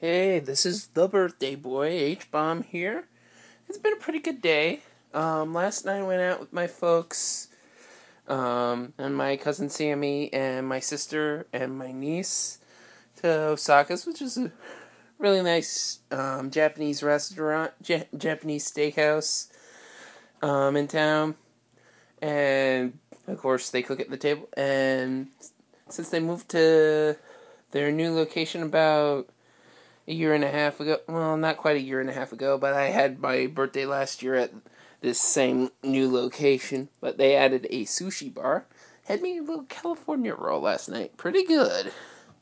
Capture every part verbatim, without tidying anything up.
Hey, this is the birthday boy, H-Bomb here. It's been a pretty good day. Um, last night I went out with my folks, um, and my cousin Sammy, and my sister, and my niece to Osaka's, which is a really nice um, Japanese restaurant, ja- Japanese steakhouse um, in town. And, of course, they cook at the table. And since they moved to their new location about a year and a half ago. Well, not quite a year and a half ago, but I had my birthday last year at this same new location. But they added a sushi bar. Had me a little California roll last night. Pretty good.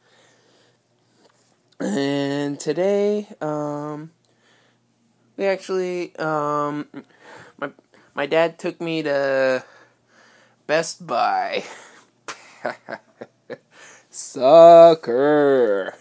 And today, um, we actually, um, my my dad took me to Best Buy. Sucker.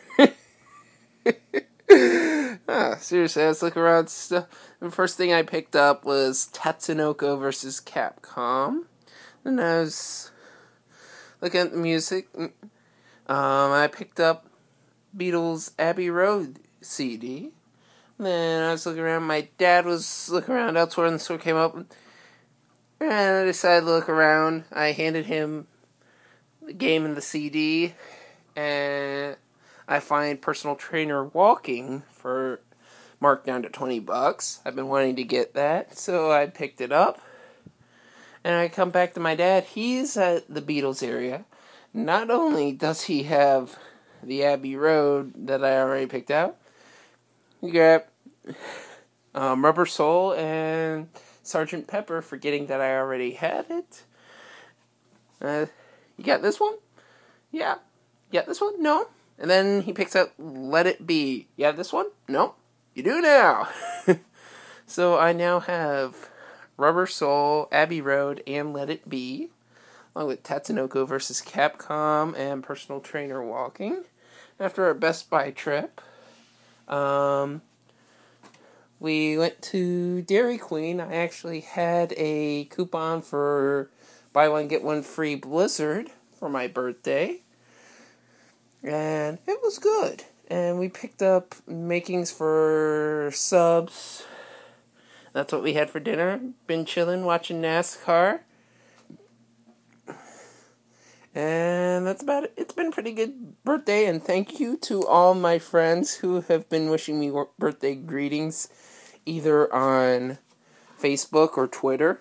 Ah, seriously, I was looking around stuff. The first thing I picked up was Tatsunoko versus Capcom. And I was looking at the music. Um, I picked up Beatles' Abbey Road C D. And then I was looking around. My dad was looking around elsewhere, and the store came up. And I decided to look around. I handed him the game and the C D. And I find Personal Trainer Walking for marked down to twenty bucks. I've been wanting to get that, so I picked it up. And I come back to my dad. He's at the Beatles area. Not only does he have the Abbey Road that I already picked out, you got um, Rubber Soul and Sergeant Pepper, forgetting that I already had it. Uh, you got this one? Yeah. You got this one? No. And then he picks up Let It Be. You have this one? No. You do now. So I now have Rubber Soul, Abbey Road, and Let It Be, along with Tatsunoko versus Capcom and Personal Trainer Walking. After our Best Buy trip, um, we went to Dairy Queen. I actually had a coupon for buy one, get one free Blizzard for my birthday. And it was good. And we picked up makings for subs. That's what we had for dinner. Been chilling, watching NASCAR. And that's about it. It's been a pretty good birthday. And thank you to all my friends who have been wishing me birthday greetings, either on Facebook or Twitter.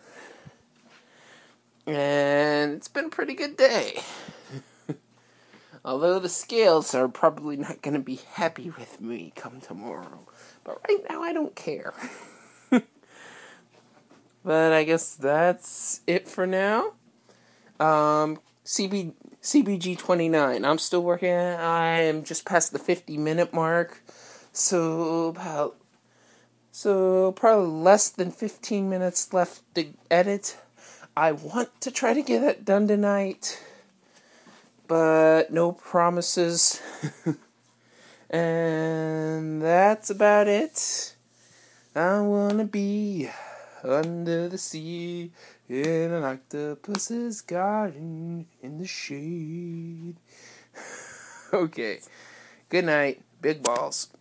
And it's been a pretty good day. Although the scales are probably not going to be happy with me come tomorrow. But right now, I don't care. But I guess that's it for now. Um, C B, C B G twenty-nine. I'm still working. I am just past the fifty minute mark. So about, so probably less than fifteen minutes left to edit. I want to try to get it done tonight, but no promises. And that's about it. I wanna be under the sea in an octopus's garden in the shade. Okay. Good night. Big balls.